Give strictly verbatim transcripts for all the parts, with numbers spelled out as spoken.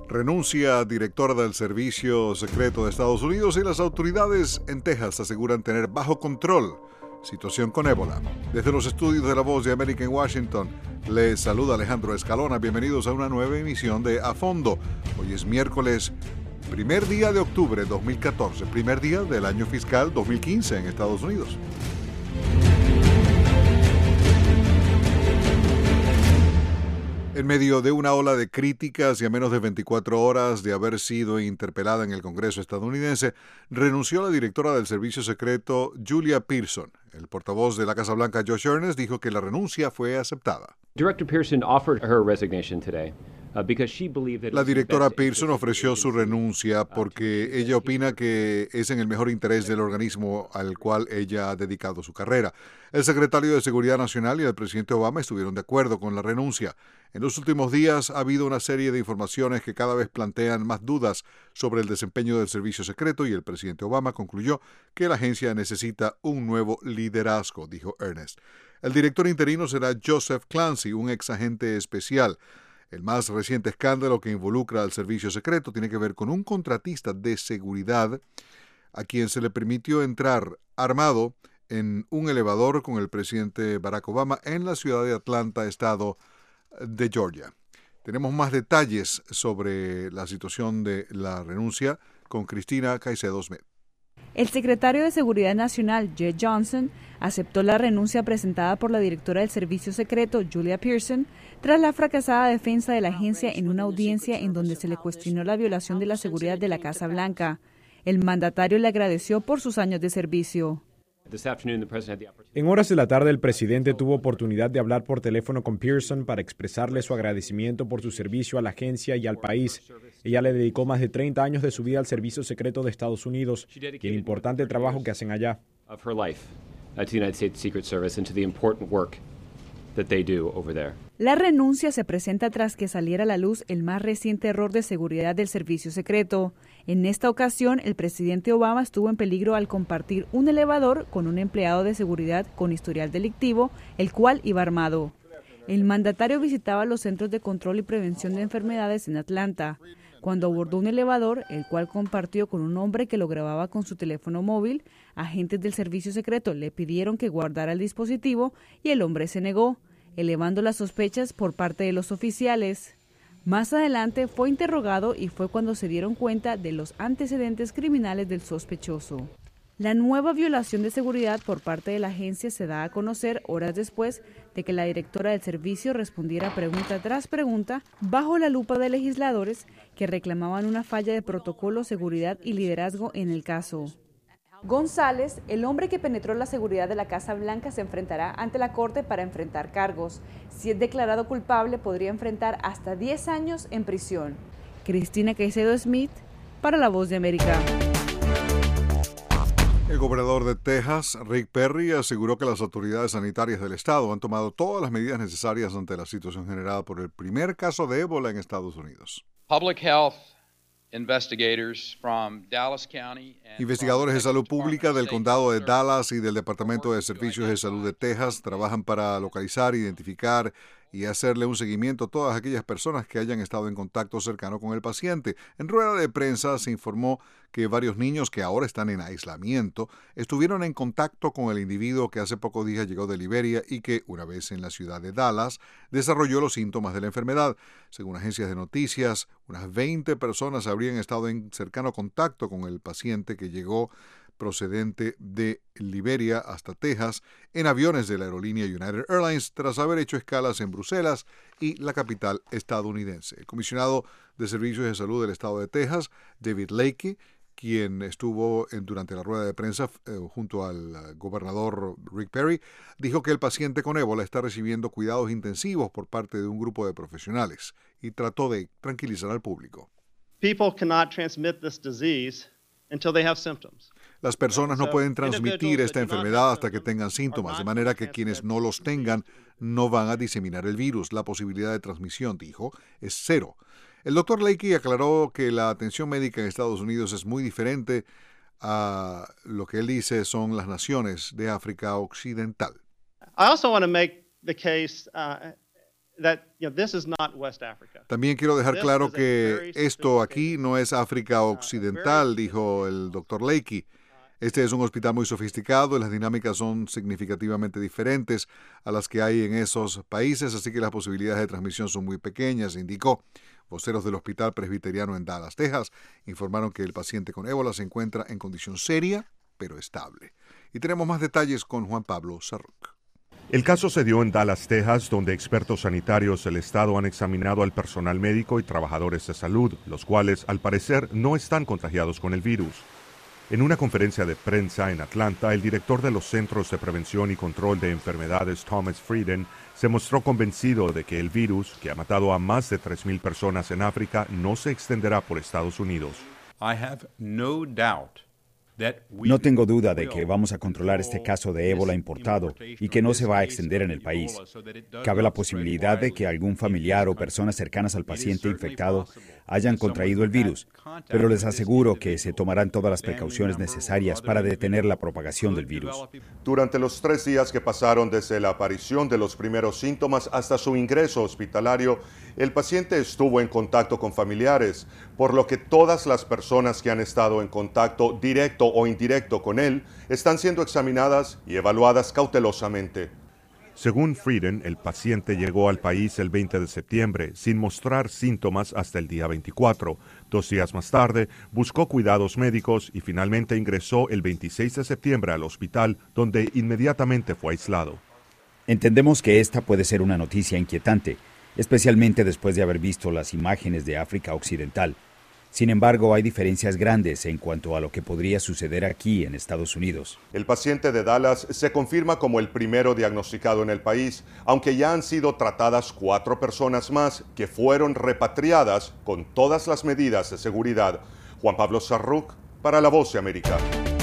Renuncia directora del Servicio Secreto de Estados Unidos y las autoridades en Texas aseguran tener bajo control situación con ébola. Desde los estudios de La Voz de América en Washington, les saluda Alejandro Escalona. Bienvenidos a una nueva emisión de A Fondo. Hoy es miércoles, primer día de octubre de dos mil catorce, primer día del año fiscal dos mil quince en Estados Unidos. En medio de una ola de críticas y a menos de veinticuatro horas de haber sido interpelada en el Congreso estadounidense, renunció la directora del Servicio Secreto, Julia Pearson. El portavoz de la Casa Blanca, Josh Earnest, dijo que la renuncia fue aceptada. Director Pearson offered her resignation today. La directora Pearson ofreció su renuncia porque ella opina que es en el mejor interés del organismo al cual ella ha dedicado su carrera. El secretario de Seguridad Nacional y el presidente Obama estuvieron de acuerdo con la renuncia. En los últimos días ha habido una serie de informaciones que cada vez plantean más dudas sobre el desempeño del servicio secreto y el presidente Obama concluyó que la agencia necesita un nuevo liderazgo, dijo Earnest. El director interino será Joseph Clancy, un ex agente especial. El más reciente escándalo que involucra al servicio secreto tiene que ver con un contratista de seguridad a quien se le permitió entrar armado en un elevador con el presidente Barack Obama en la ciudad de Atlanta, estado de Georgia. Tenemos más detalles sobre la situación de la renuncia con Cristina Caicedo Smith. El secretario de Seguridad Nacional, Jeh Johnson, aceptó la renuncia presentada por la directora del Servicio Secreto, Julia Pearson, tras la fracasada defensa de la agencia en una audiencia en donde se le cuestionó la violación de la seguridad de la Casa Blanca. El mandatario le agradeció por sus años de servicio. En horas de la tarde, el presidente tuvo oportunidad de hablar por teléfono con Pearson para expresarle su agradecimiento por su servicio a la agencia y al país. Ella le dedicó más de treinta años de su vida al Servicio Secreto de Estados Unidos y el importante trabajo que hacen allá. La renuncia se presenta tras que saliera a la luz el más reciente error de seguridad del Servicio Secreto. En esta ocasión, el presidente Obama estuvo en peligro al compartir un elevador con un empleado de seguridad con historial delictivo, el cual iba armado. El mandatario visitaba los Centros de Control y Prevención de Enfermedades en Atlanta. Cuando abordó un elevador, el cual compartió con un hombre que lo grababa con su teléfono móvil, agentes del Servicio Secreto le pidieron que guardara el dispositivo y el hombre se negó, elevando las sospechas por parte de los oficiales. Más adelante fue interrogado y fue cuando se dieron cuenta de los antecedentes criminales del sospechoso. La nueva violación de seguridad por parte de la agencia se da a conocer horas después de que la directora del servicio respondiera pregunta tras pregunta bajo la lupa de legisladores que reclamaban una falla de protocolo, seguridad y liderazgo en el caso. González, el hombre que penetró la seguridad de la Casa Blanca, se enfrentará ante la corte para enfrentar cargos. Si es declarado culpable, podría enfrentar hasta diez años en prisión. Cristina Caicedo Smith, para La Voz de América. El gobernador de Texas, Rick Perry, aseguró que las autoridades sanitarias del estado han tomado todas las medidas necesarias ante la situación generada por el primer caso de ébola en Estados Unidos. Public Health Investigators from Dallas County and Investigadores de salud pública del condado de Dallas y del Departamento de Servicios de Salud de Texas trabajan para localizar, identificar y hacerle un seguimiento a todas aquellas personas que hayan estado en contacto cercano con el paciente. En rueda de prensa se informó que varios niños que ahora están en aislamiento estuvieron en contacto con el individuo que hace pocos días llegó de Liberia y que, una vez en la ciudad de Dallas, desarrolló los síntomas de la enfermedad. Según agencias de noticias, unas veinte personas habrían estado en cercano contacto con el paciente que llegó procedente de Liberia hasta Texas en aviones de la aerolínea United Airlines tras haber hecho escalas en Bruselas y la capital estadounidense. El comisionado de Servicios de Salud del estado de Texas, David Lakey, quien estuvo en, durante la rueda de prensa eh, junto al uh, gobernador Rick Perry, dijo que el paciente con ébola está recibiendo cuidados intensivos por parte de un grupo de profesionales y trató de tranquilizar al público. People cannot transmit this disease until they have symptoms. Las personas no pueden transmitir esta enfermedad hasta que tengan síntomas, de manera que quienes no los tengan no van a diseminar el virus. La posibilidad de transmisión, dijo, es cero. El doctor Lakey aclaró que la atención médica en Estados Unidos es muy diferente a lo que él dice son las naciones de África Occidental. I also want to make the case uh, También quiero dejar claro que esto aquí no es África Occidental, dijo el doctor Leakey. Este es un hospital muy sofisticado y las dinámicas son significativamente diferentes a las que hay en esos países, así que las posibilidades de transmisión son muy pequeñas, indicó. Voceros del Hospital Presbiteriano en Dallas, Texas, informaron que el paciente con ébola se encuentra en condición seria, pero estable. Y tenemos más detalles con Juan Pablo Sarrouk. El caso se dio en Dallas, Texas, donde expertos sanitarios del estado han examinado al personal médico y trabajadores de salud, los cuales, al parecer, no están contagiados con el virus. En una conferencia de prensa en Atlanta, el director de los Centros de Prevención y Control de Enfermedades, Thomas Frieden, se mostró convencido de que el virus, que ha matado a más de tres mil personas en África, no se extenderá por Estados Unidos. I have no doubt. No tengo duda de que vamos a controlar este caso de ébola importado y que no se va a extender en el país. Cabe la posibilidad de que algún familiar o personas cercanas al paciente infectado hayan contraído el virus, pero les aseguro que se tomarán todas las precauciones necesarias para detener la propagación del virus. Durante los tres días que pasaron desde la aparición de los primeros síntomas hasta su ingreso hospitalario, el paciente estuvo en contacto con familiares, por lo que todas las personas que han estado en contacto directo o indirecto con él están siendo examinadas y evaluadas cautelosamente. Según Frieden, el paciente llegó al país el veinte de septiembre sin mostrar síntomas hasta el día veinticuatro. Dos días más tarde, buscó cuidados médicos y finalmente ingresó el veintiséis de septiembre al hospital, donde inmediatamente fue aislado. Entendemos que esta puede ser una noticia inquietante, especialmente después de haber visto las imágenes de África Occidental. Sin embargo, hay diferencias grandes en cuanto a lo que podría suceder aquí en Estados Unidos. El paciente de Dallas se confirma como el primero diagnosticado en el país, aunque ya han sido tratadas cuatro personas más que fueron repatriadas con todas las medidas de seguridad. Juan Pablo Sarrouk, para La Voz de América.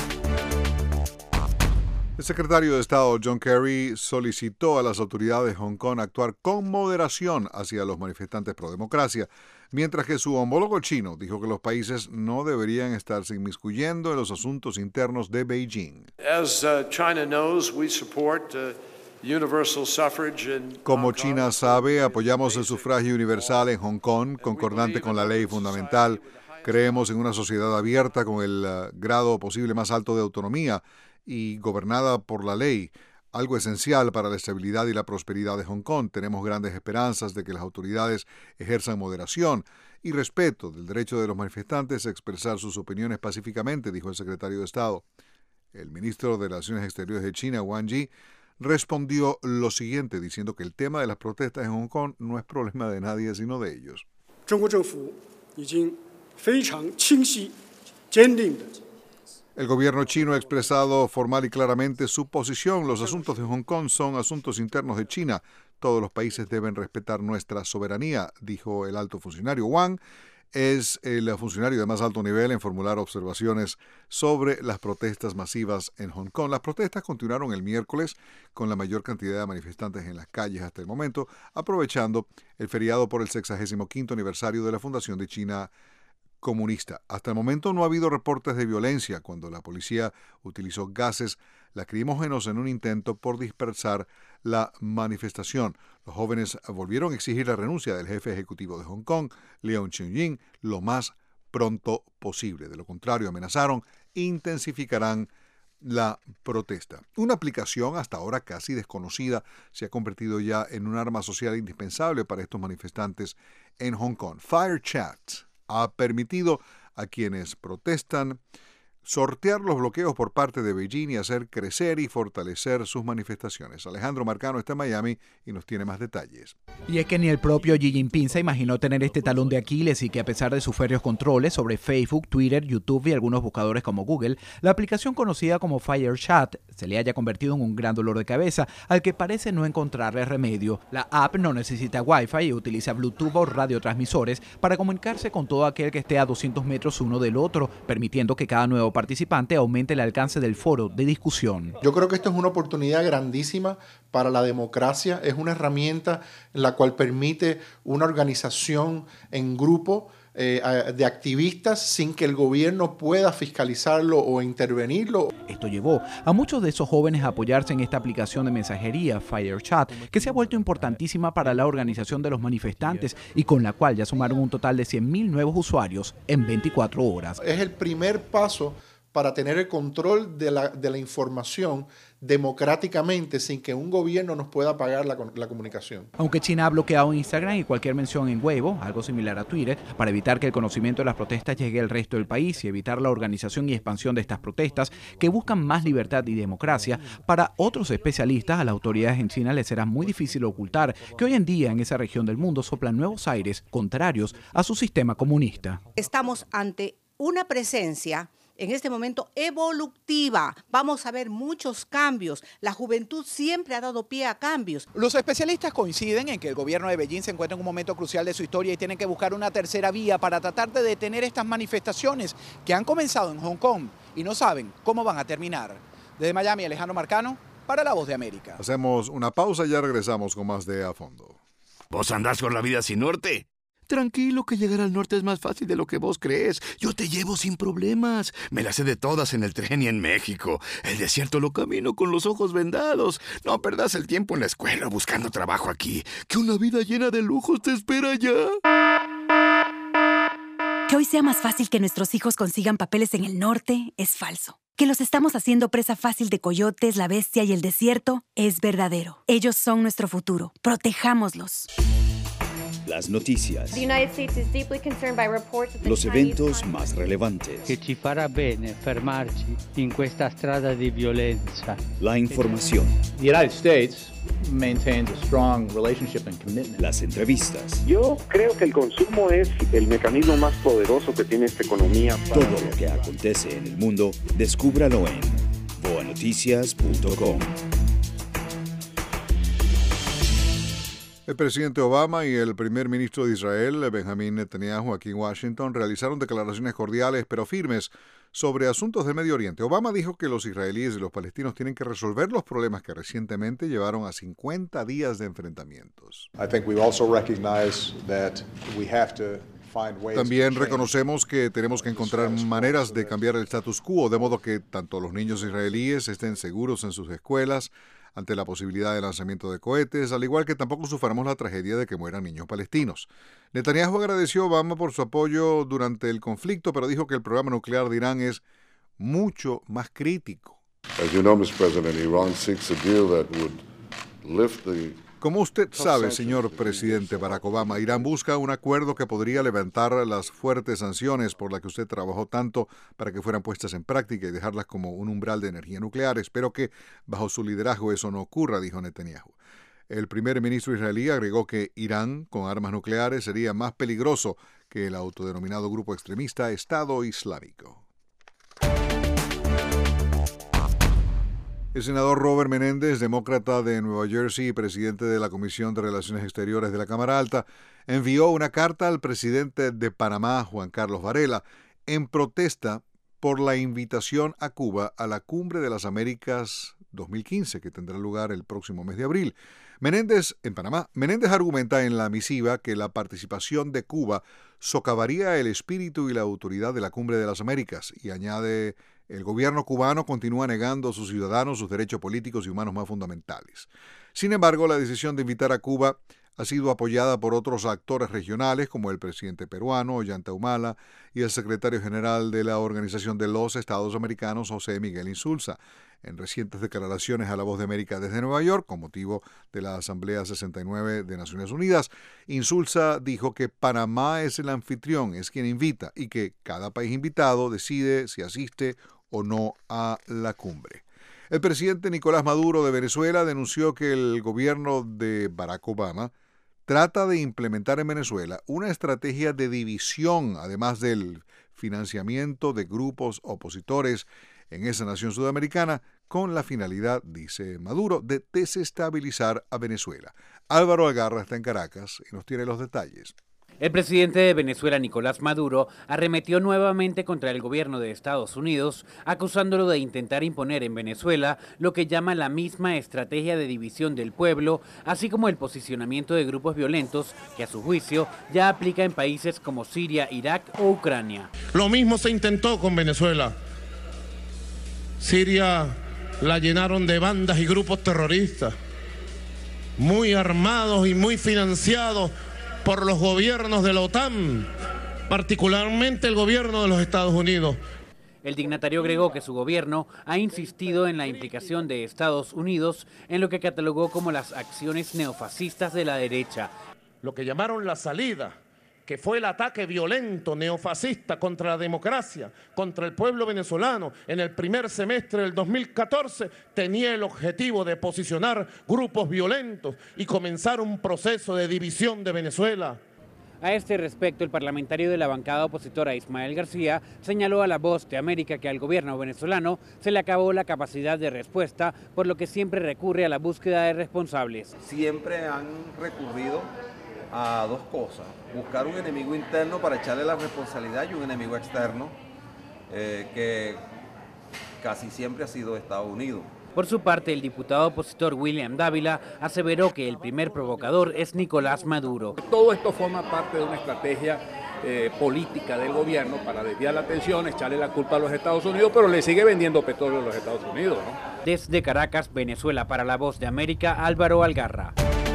El secretario de Estado John Kerry solicitó a las autoridades de Hong Kong actuar con moderación hacia los manifestantes pro democracia, mientras que su homólogo chino dijo que los países no deberían estarse inmiscuyendo en los asuntos internos de Beijing. As, uh, China knows, we support, uh, universal suffrage in Como China sabe, apoyamos el sufragio universal en Hong Kong, concordante con la ley fundamental. Creemos en una sociedad abierta con el uh, grado posible más alto de autonomía y gobernada por la ley, algo esencial para la estabilidad y la prosperidad de Hong Kong. Tenemos grandes esperanzas de que las autoridades ejerzan moderación y respeto del derecho de los manifestantes a expresar sus opiniones pacíficamente, dijo el secretario de Estado. El ministro de Relaciones Exteriores de China, Wang Yi, respondió lo siguiente, diciendo que el tema de las protestas en Hong Kong no es problema de nadie, sino de ellos. El gobierno chino ha expresado formal y claramente su posición. Los asuntos de Hong Kong son asuntos internos de China. Todos los países deben respetar nuestra soberanía, dijo el alto funcionario. Wang es el funcionario de más alto nivel en formular observaciones sobre las protestas masivas en Hong Kong. Las protestas continuaron el miércoles con la mayor cantidad de manifestantes en las calles hasta el momento, aprovechando el feriado por el sexagésimo quinto aniversario de la fundación de China comunista. Hasta el momento no ha habido reportes de violencia cuando la policía utilizó gases lacrimógenos en un intento por dispersar la manifestación. Los jóvenes volvieron a exigir la renuncia del jefe ejecutivo de Hong Kong, Leung Chun-ying, lo más pronto posible. De lo contrario, amenazaron intensificarán la protesta. Una aplicación hasta ahora casi desconocida se ha convertido ya en un arma social indispensable para estos manifestantes en Hong Kong. FireChat ha permitido a quienes protestan sortear los bloqueos por parte de Beijing y hacer crecer y fortalecer sus manifestaciones. Alejandro Marcano está en Miami y nos tiene más detalles. Y es que ni el propio Xi Jinping se imaginó tener este talón de Aquiles y que a pesar de sus férreos controles sobre Facebook, Twitter, YouTube y algunos buscadores como Google, la aplicación conocida como FireChat se le haya convertido en un gran dolor de cabeza al que parece no encontrarle remedio. La app no necesita Wi-Fi y utiliza Bluetooth o radiotransmisores para comunicarse con todo aquel que esté a doscientos metros uno del otro, permitiendo que cada nuevo participante aumente el alcance del foro de discusión. Yo creo que esto es una oportunidad grandísima para la democracia. Es una herramienta en la cual permite una organización en grupo eh, de activistas sin que el gobierno pueda fiscalizarlo o intervenirlo. Esto llevó a muchos de esos jóvenes a apoyarse en esta aplicación de mensajería FireChat, que se ha vuelto importantísima para la organización de los manifestantes y con la cual ya sumaron un total de cien mil nuevos usuarios en veinticuatro horas. Es el primer paso para tener el control de la, de la información democráticamente sin que un gobierno nos pueda pagar la, la comunicación. Aunque China ha bloqueado Instagram y cualquier mención en Weibo, algo similar a Twitter, para evitar que el conocimiento de las protestas llegue al resto del país y evitar la organización y expansión de estas protestas que buscan más libertad y democracia, para otros especialistas, a las autoridades en China les será muy difícil ocultar que hoy en día en esa región del mundo soplan nuevos aires contrarios a su sistema comunista. Estamos ante una presencia en este momento evolutiva. Vamos a ver muchos cambios. La juventud siempre ha dado pie a cambios. Los especialistas coinciden en que el gobierno de Beijing se encuentra en un momento crucial de su historia y tienen que buscar una tercera vía para tratar de detener estas manifestaciones que han comenzado en Hong Kong y no saben cómo van a terminar. Desde Miami, Alejandro Marcano, para La Voz de América. Hacemos una pausa y ya regresamos con más de A Fondo. ¿Vos andás con la vida sin norte? Tranquilo, que llegar al norte es más fácil de lo que vos crees. Yo te llevo sin problemas. Me las sé de todas en el tren y en México. El desierto lo camino con los ojos vendados. No perdás el tiempo en la escuela buscando trabajo aquí. Que una vida llena de lujos te espera allá. Que hoy sea más fácil que nuestros hijos consigan papeles en el norte es falso. Que los estamos haciendo presa fácil de coyotes, la bestia y el desierto es verdadero. Ellos son nuestro futuro. Protejámoslos. Las noticias, los eventos más relevantes, che ci farà bene fermarci in questa strada di violenza. La información, The United States maintains a strong relationship and commitment. Las entrevistas. Yo creo que el consumo es el mecanismo más poderoso que tiene esta economía. Para... Todo lo que acontece en el mundo, descúbralo en voa noticias punto com. El presidente Obama y el primer ministro de Israel, Benjamín Netanyahu, aquí en Washington, realizaron declaraciones cordiales pero firmes sobre asuntos del Medio Oriente. Obama dijo que los israelíes y los palestinos tienen que resolver los problemas que recientemente llevaron a cincuenta días de enfrentamientos. También reconocemos que tenemos que encontrar maneras de cambiar el status quo, de modo que tanto los niños israelíes estén seguros en sus escuelas ante la posibilidad de lanzamiento de cohetes, al igual que tampoco suframos la tragedia de que mueran niños palestinos. Netanyahu agradeció a Obama por su apoyo durante el conflicto, pero dijo que el programa nuclear de Irán es mucho más crítico. As you know, mister President, Iran seeks a deal that would lift the Como usted sabe, señor presidente Barack Obama, Irán busca un acuerdo que podría levantar las fuertes sanciones por las que usted trabajó tanto para que fueran puestas en práctica y dejarlas como un umbral de energía nuclear. Espero que bajo su liderazgo eso no ocurra, dijo Netanyahu. El primer ministro israelí agregó que Irán, con armas nucleares, sería más peligroso que el autodenominado grupo extremista Estado Islámico. El senador Robert Menéndez, demócrata de Nueva Jersey y presidente de la Comisión de Relaciones Exteriores de la Cámara Alta, envió una carta al presidente de Panamá, Juan Carlos Varela, en protesta por la invitación a Cuba a la Cumbre de las Américas dos mil quince, que tendrá lugar el próximo mes de abril. Menéndez, en Panamá, Menéndez argumenta en la misiva que la participación de Cuba socavaría el espíritu y la autoridad de la Cumbre de las Américas y añade: el gobierno cubano continúa negando a sus ciudadanos sus derechos políticos y humanos más fundamentales. Sin embargo, la decisión de invitar a Cuba ha sido apoyada por otros actores regionales como el presidente peruano, Ollanta Humala, y el secretario general de la Organización de los Estados Americanos, José Miguel Insulza. En recientes declaraciones a La Voz de América desde Nueva York, con motivo de la Asamblea sesenta y nueve de Naciones Unidas, Insulza dijo que Panamá es el anfitrión, es quien invita, y que cada país invitado decide si asiste o no a la cumbre. El presidente Nicolás Maduro de Venezuela denunció que el gobierno de Barack Obama trata de implementar en Venezuela una estrategia de división, además del financiamiento de grupos opositores en esa nación sudamericana, con la finalidad, dice Maduro, de desestabilizar a Venezuela. Álvaro Algarra está en Caracas y nos tiene los detalles. El presidente de Venezuela, Nicolás Maduro, arremetió nuevamente contra el gobierno de Estados Unidos, acusándolo de intentar imponer en Venezuela lo que llama la misma estrategia de división del pueblo, así como el posicionamiento de grupos violentos que, a su juicio, ya aplica en países como Siria, Irak o Ucrania. Lo mismo se intentó con Venezuela. Siria la llenaron de bandas y grupos terroristas, muy armados y muy financiados por los gobiernos de la OTAN, particularmente el gobierno de los Estados Unidos. El dignatario agregó que su gobierno ha insistido en la implicación de Estados Unidos en lo que catalogó como las acciones neofascistas de la derecha. Lo que llamaron la salida, que fue el ataque violento neofascista contra la democracia, contra el pueblo venezolano en el primer semestre del dos mil catorce, tenía el objetivo de posicionar grupos violentos y comenzar un proceso de división de Venezuela. A este respecto, el parlamentario de la bancada opositora Ismael García señaló a La Voz de América que al gobierno venezolano se le acabó la capacidad de respuesta, por lo que siempre recurre a la búsqueda de responsables. Siempre han recurrido a dos cosas: buscar un enemigo interno para echarle la responsabilidad y un enemigo externo eh, que casi siempre ha sido Estados Unidos. Por su parte, el diputado opositor William Dávila aseveró que el primer provocador es Nicolás Maduro. Todo esto forma parte de una estrategia eh, política del gobierno para desviar la atención, echarle la culpa a los Estados Unidos, pero le sigue vendiendo petróleo a los Estados Unidos, ¿no? Desde Caracas, Venezuela, para La Voz de América, Álvaro Algarra.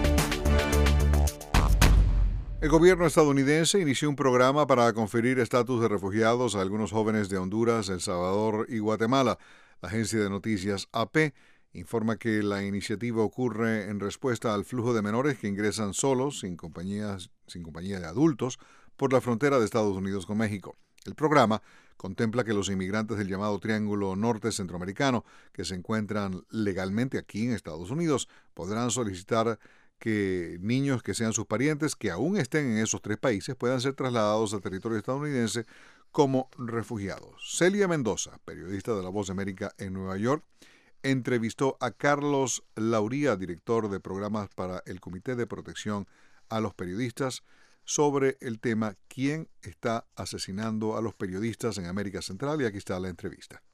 El gobierno estadounidense inició un programa para conferir estatus de refugiados a algunos jóvenes de Honduras, El Salvador y Guatemala. La agencia de noticias A P informa que la iniciativa ocurre en respuesta al flujo de menores que ingresan solos, sin, compañías, sin compañía de adultos, por la frontera de Estados Unidos con México. El programa contempla que los inmigrantes del llamado Triángulo Norte Centroamericano, que se encuentran legalmente aquí en Estados Unidos, podrán solicitar que niños que sean sus parientes, que aún estén en esos tres países, puedan ser trasladados al territorio estadounidense como refugiados. Celia Mendoza, periodista de La Voz de América en Nueva York, entrevistó a Carlos Lauría, director de programas para el Comité de Protección a los Periodistas, sobre el tema ¿quién está asesinando a los periodistas en América Central? Y aquí está la entrevista.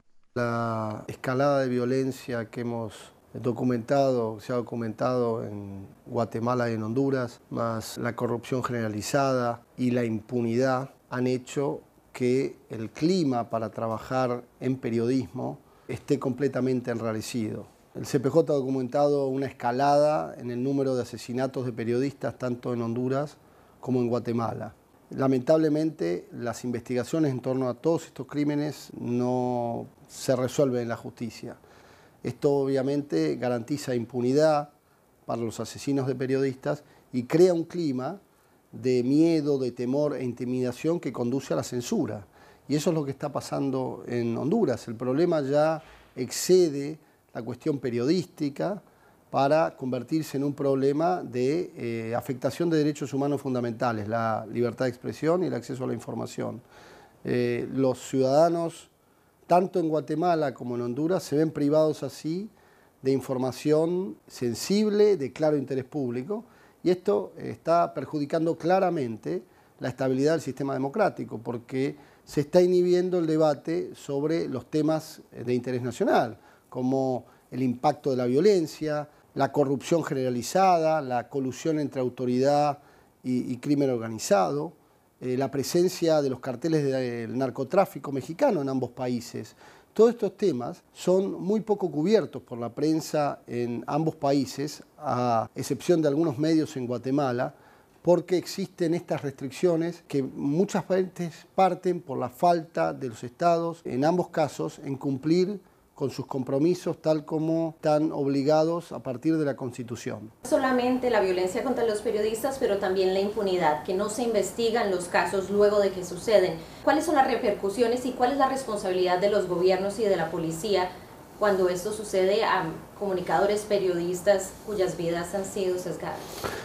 La escalada de violencia que hemos documentado, se ha documentado en Guatemala y en Honduras, más la corrupción generalizada y la impunidad, han hecho que el clima para trabajar en periodismo esté completamente enrarecido. El C P J ha documentado una escalada en el número de asesinatos de periodistas tanto en Honduras como en Guatemala. Lamentablemente, las investigaciones en torno a todos estos crímenes no se resuelven en la justicia. Esto obviamente garantiza impunidad para los asesinos de periodistas y crea un clima de miedo, de temor e intimidación que conduce a la censura. Y eso es lo que está pasando en Honduras. El problema ya excede la cuestión periodística para convertirse en un problema de eh, afectación de derechos humanos fundamentales, la libertad de expresión y el acceso a la información. Eh, los ciudadanos, tanto en Guatemala como en Honduras, se ven privados así de información sensible, de claro interés público, y esto está perjudicando claramente la estabilidad del sistema democrático, porque se está inhibiendo el debate sobre los temas de interés nacional, como el impacto de la violencia, la corrupción generalizada, la colusión entre autoridad y, y crimen organizado, eh, la presencia de los carteles del narcotráfico mexicano en ambos países. Todos estos temas son muy poco cubiertos por la prensa en ambos países, a excepción de algunos medios en Guatemala, porque existen estas restricciones que muchas veces parten por la falta de los estados, en ambos casos, en cumplir con sus compromisos tal como están obligados a partir de la Constitución. No solamente la violencia contra los periodistas, pero también la impunidad, que no se investigan los casos luego de que suceden. ¿Cuáles son las repercusiones y cuál es la responsabilidad de los gobiernos y de la policía cuando esto sucede a comunicadores, periodistas cuyas vidas han sido sesgadas?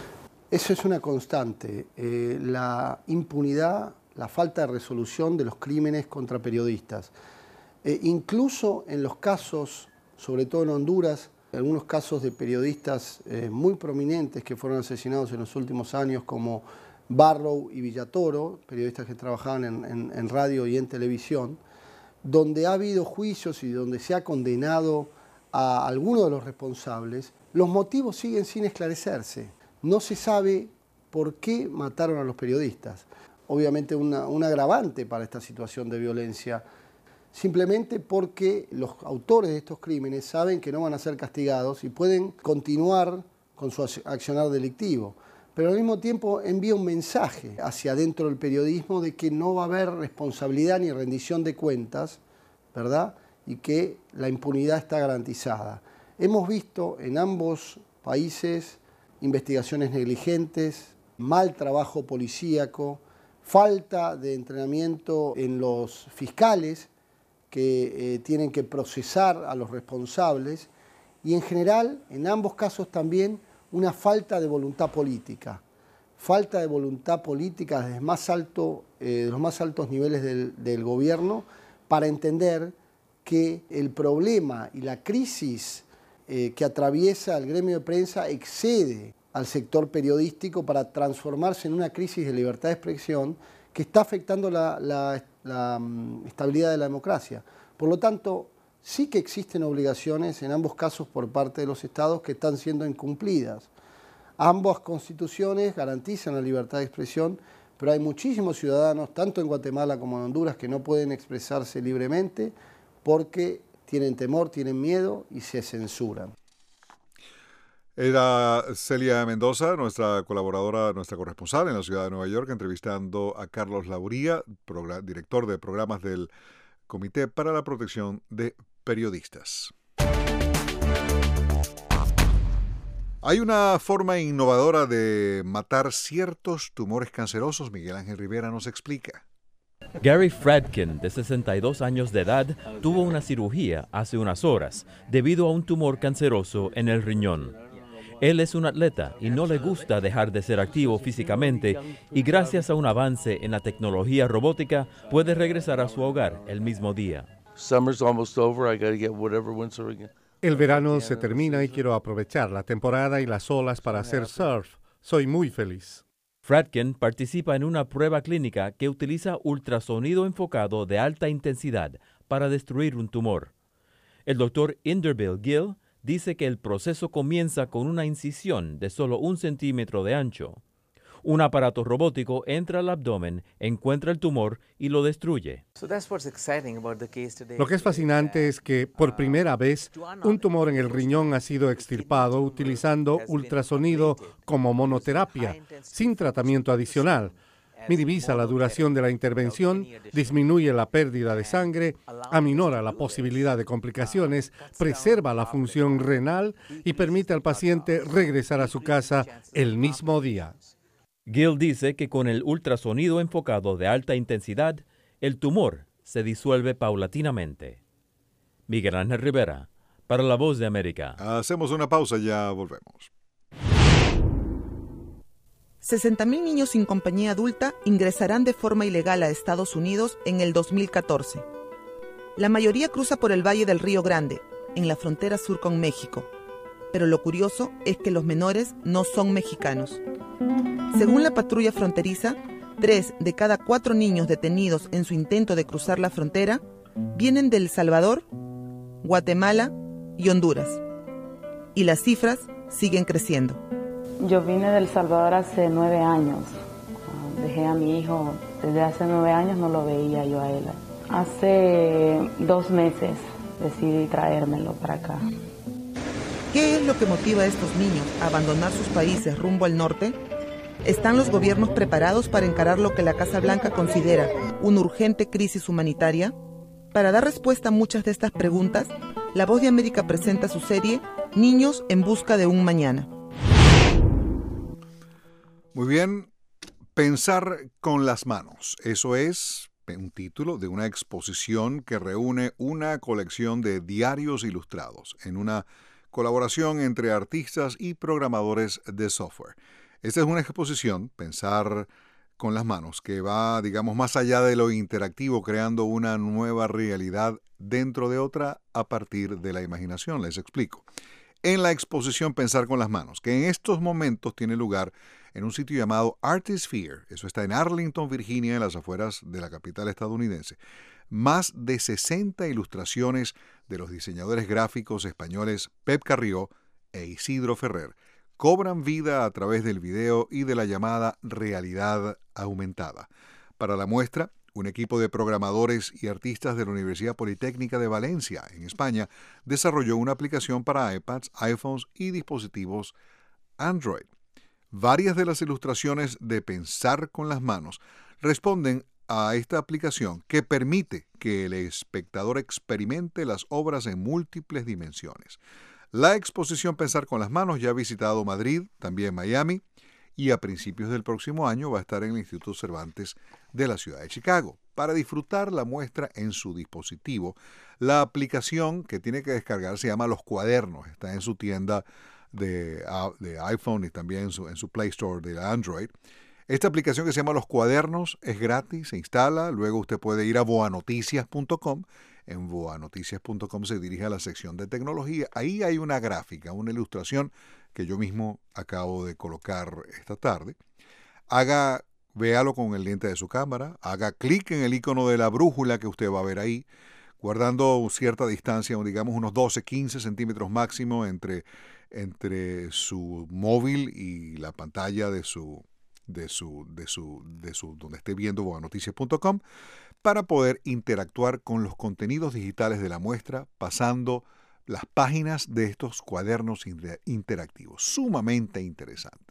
Eso es una constante, eh, la impunidad, la falta de resolución de los crímenes contra periodistas. Eh, incluso en los casos, sobre todo en Honduras, algunos casos de periodistas eh, muy prominentes que fueron asesinados en los últimos años, como Barrow y Villatoro, periodistas que trabajaban en, en, en radio y en televisión, donde ha habido juicios y donde se ha condenado a algunos de los responsables, los motivos siguen sin esclarecerse. No se sabe por qué mataron a los periodistas. Obviamente una, un agravante para esta situación de violencia, simplemente porque los autores de estos crímenes saben que no van a ser castigados y pueden continuar con su accionar delictivo. Pero al mismo tiempo envía un mensaje hacia adentro del periodismo de que no va a haber responsabilidad ni rendición de cuentas, ¿verdad? Y que la impunidad está garantizada. Hemos visto en ambos países investigaciones negligentes, mal trabajo policíaco, falta de entrenamiento en los fiscales que eh, tienen que procesar a los responsables y en general, en ambos casos también, una falta de voluntad política. Falta de voluntad política desde más alto, eh, de los más altos niveles del, del gobierno para entender que el problema y la crisis eh, que atraviesa el gremio de prensa excede al sector periodístico para transformarse en una crisis de libertad de expresión que está afectando la, la, la um, estabilidad de la democracia. Por lo tanto, sí que existen obligaciones en ambos casos por parte de los estados que están siendo incumplidas. Ambas constituciones garantizan la libertad de expresión, pero hay muchísimos ciudadanos, tanto en Guatemala como en Honduras, que no pueden expresarse libremente porque tienen temor, tienen miedo y se censuran. Era Celia Mendoza, nuestra colaboradora, nuestra corresponsal en la ciudad de Nueva York, entrevistando a Carlos Lauría, director de programas del Comité para la Protección de Periodistas. Hay una forma innovadora de matar ciertos tumores cancerosos. Miguel Ángel Rivera nos explica. Gary Fradkin, de sesenta y dos años de edad, tuvo una cirugía hace unas horas debido a un tumor canceroso en el riñón. Él es un atleta y no le gusta dejar de ser activo físicamente y gracias a un avance en la tecnología robótica puede regresar a su hogar el mismo día. El verano se termina y quiero aprovechar la temporada y las olas para hacer surf. Soy muy feliz. Fradkin participa en una prueba clínica que utiliza ultrasonido enfocado de alta intensidad para destruir un tumor. El doctor Inderbill Gill dice que el proceso comienza con una incisión de solo un centímetro de ancho. Un aparato robótico entra al abdomen, encuentra el tumor y lo destruye. Lo que es fascinante es que, por primera vez, un tumor en el riñón ha sido extirpado utilizando ultrasonido como monoterapia, sin tratamiento adicional. Minimiza la duración de la intervención, disminuye la pérdida de sangre, aminora la posibilidad de complicaciones, preserva la función renal y permite al paciente regresar a su casa el mismo día. Gill dice que con el ultrasonido enfocado de alta intensidad, el tumor se disuelve paulatinamente. Miguel Ángel Rivera, para La Voz de América. Hacemos una pausa, ya volvemos. sesenta mil niños sin compañía adulta ingresarán de forma ilegal a Estados Unidos en el dos mil catorce. La mayoría cruza por el Valle del Río Grande, en la frontera sur con México. Pero lo curioso es que los menores no son mexicanos. Según la patrulla fronteriza, tres de cada cuatro niños detenidos en su intento de cruzar la frontera vienen de El Salvador, Guatemala y Honduras. Y las cifras siguen creciendo. Yo vine de El Salvador hace nueve años. Dejé a mi hijo desde hace nueve años, no lo veía yo a él. Hace dos meses decidí traérmelo para acá. ¿Qué es lo que motiva a estos niños a abandonar sus países rumbo al norte? ¿Están los gobiernos preparados para encarar lo que la Casa Blanca considera una urgente crisis humanitaria? Para dar respuesta a muchas de estas preguntas, La Voz de América presenta su serie Niños en busca de un mañana. Muy bien, pensar con las manos. Eso es un título de una exposición que reúne una colección de diarios ilustrados en una colaboración entre artistas y programadores de software. Esta es una exposición, Pensar con las manos, que va, digamos, más allá de lo interactivo, creando una nueva realidad dentro de otra a partir de la imaginación. Les explico. En la exposición Pensar con las manos, que en estos momentos tiene lugar en un sitio llamado Artisphere. Eso está en Arlington, Virginia, en las afueras de la capital estadounidense. Más de sesenta ilustraciones de los diseñadores gráficos españoles Pep Carrió e Isidro Ferrer cobran vida a través del video y de la llamada realidad aumentada. Para la muestra, un equipo de programadores y artistas de la Universidad Politécnica de Valencia, en España, desarrolló una aplicación para iPads, iPhones y dispositivos Android. Varias de las ilustraciones de Pensar con las manos responden a esta aplicación que permite que el espectador experimente las obras en múltiples dimensiones. La exposición Pensar con las manos ya ha visitado Madrid, también Miami, y a principios del próximo año va a estar en el Instituto Cervantes de la ciudad de Chicago. Para disfrutar la muestra en su dispositivo, la aplicación que tiene que descargar se llama Los Cuadernos. Está en su tienda de, de iPhone y también en su, en su Play Store de Android. Esta aplicación que se llama Los Cuadernos es gratis, se instala, luego usted puede ir a boanoticias punto com. En boanoticias punto com se dirige a la sección de tecnología. Ahí hay una gráfica, una ilustración que yo mismo acabo de colocar esta tarde. Haga, véalo con el lente de su cámara, haga clic en el icono de la brújula que usted va a ver ahí, guardando cierta distancia, digamos unos doce, quince centímetros máximo entre, entre su móvil y la pantalla de su de su, de su, de su, donde esté viendo boanoticias punto com, para poder interactuar con los contenidos digitales de la muestra, pasando las páginas de estos cuadernos interactivos. Sumamente interesante.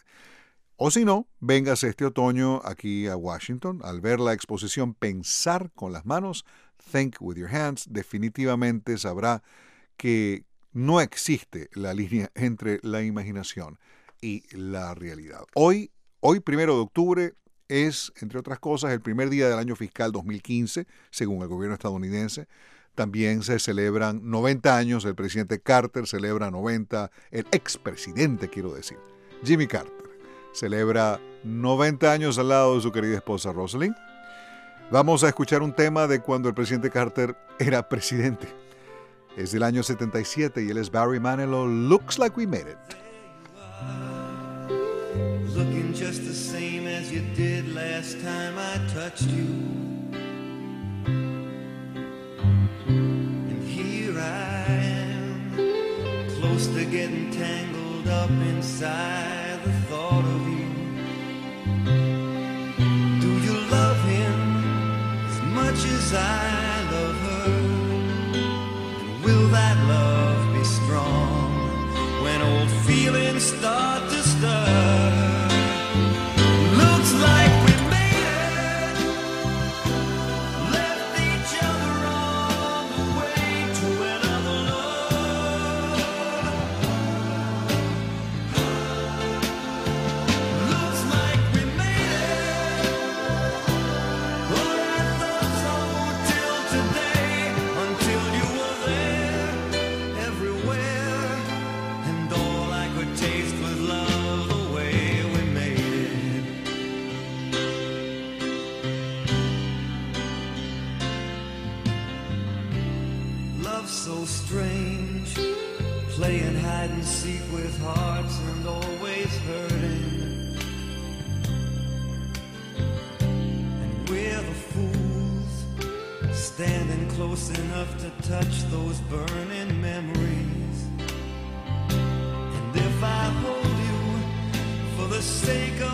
O si no, véngase este otoño aquí a Washington, al ver la exposición Pensar con las manos, Think with your hands, definitivamente sabrá que no existe la línea entre la imaginación y la realidad. Hoy Hoy, primero de octubre, es, entre otras cosas, el primer día del año fiscal dos mil quince, según el gobierno estadounidense. También se celebran noventa años, el presidente Carter celebra noventa, el expresidente, quiero decir, Jimmy Carter, celebra noventa años al lado de su querida esposa Rosalind. Vamos a escuchar un tema de cuando el presidente Carter era presidente. Es del año setenta y siete y él es Barry Manilow, Looks Like We Made It. Looking just the same as you did last time I touched you. And here I am, close to getting tangled up inside the thought of you. Do you love him as much as I love her? And will that love be strong when old feelings start to stir? So strange, playing hide and seek with hearts and always hurting. And we're the fools, standing close enough to touch those burning memories. And if I hold you for the sake of